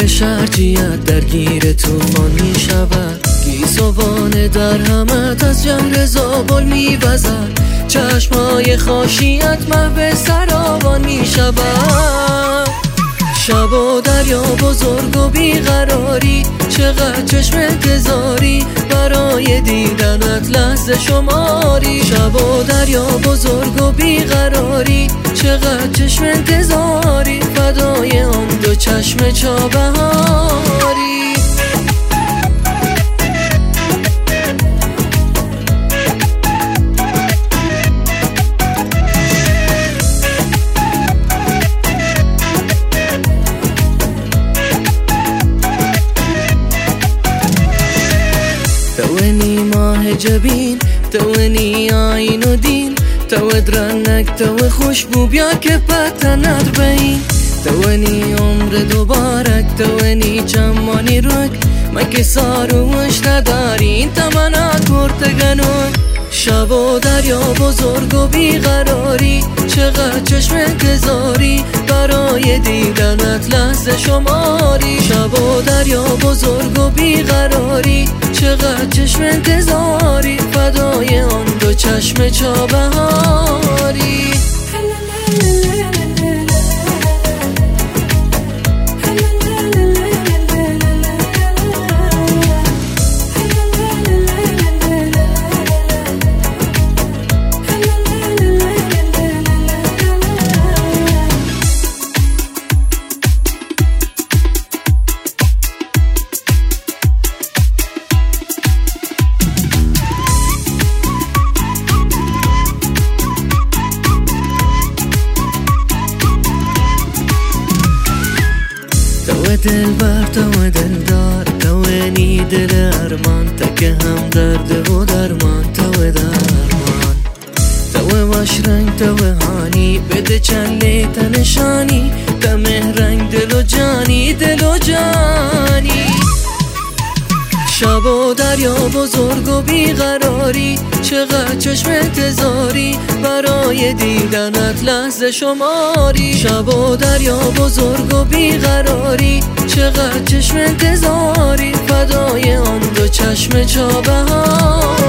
شرجیت درگیر توفان می شود، گیسوان در همت از جمر زابل می وزد، چشمای خاشیت محو سراوان می شود. شب و دریا بزرگ و بیقراری، چقدر چشم انتظاری برای دیدنت لحظه شماری. شب و دریا بزرگ و بیقراری، چقدر چشم انتظاری فدای آن دو چشم چابهاری. توانی ماه جبین، توانی آین و دین، تو درنک تو خوشبو بیا که پتنت بین. توانی عمر دوبارک، توانی چمانی رک، مکه ساروش نداری این تمنا کرتگنون. شب و دریا بزرگ و بیقراری، چقدر چشم انتظاری برای دیدنت لحظه شماری. شب و دریا بزرگ و بیقراری، چقدر چشم انتظاری فدای آن دو چشم چابهاری. تو دلبر، تو دلدار، توانی دل ارمان، تکه هم درد و درمان، تو درمان. تو باش رنگ، تو هانی، بده چند لیت نشانی، دمه رنگ دل و جانی، دل و جانی. شب و دریا بزرگ و بیقراری، چقدر چشم انتظاری برای دیدنت لحظه شماری. شب و دریا بزرگ و بیقراری، چقدر چشم انتظاری فدای آن دو چشم چابهاری.